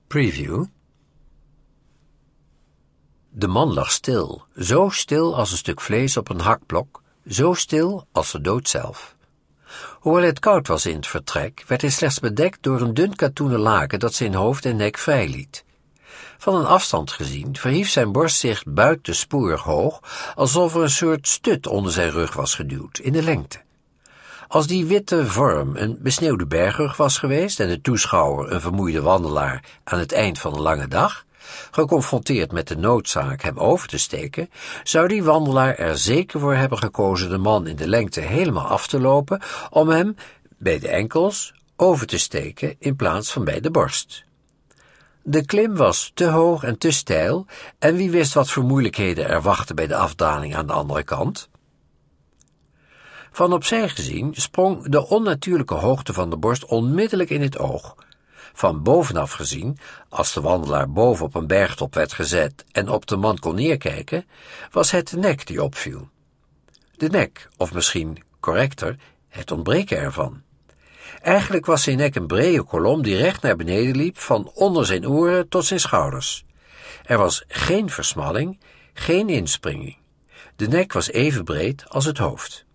Preview. De man lag stil, zo stil als een stuk vlees op een hakblok, zo stil als de dood zelf. Hoewel het koud was in het vertrek, werd hij slechts bedekt door een dun katoenen laken dat zijn hoofd en nek vrij liet. Van een afstand gezien verhief zijn borst zich buitensporig hoog, alsof er een soort stut onder zijn rug was geduwd, in de lengte. Als die witte vorm een besneeuwde bergrug was geweest en de toeschouwer een vermoeide wandelaar aan het eind van een lange dag, geconfronteerd met de noodzaak hem over te steken, zou die wandelaar er zeker voor hebben gekozen de man in de lengte helemaal af te lopen om hem bij de enkels over te steken in plaats van bij de borst. De klim was te hoog en te steil en wie wist wat voor moeilijkheden er wachten bij de afdaling aan de andere kant. Van opzij gezien sprong de onnatuurlijke hoogte van de borst onmiddellijk in het oog. Van bovenaf gezien, als de wandelaar boven op een bergtop werd gezet en op de man kon neerkijken, was het de nek die opviel. De nek, of misschien correcter, het ontbreken ervan. Eigenlijk was zijn nek een brede kolom die recht naar beneden liep, van onder zijn oren tot zijn schouders. Er was geen versmalling, geen inspringing. De nek was even breed als het hoofd.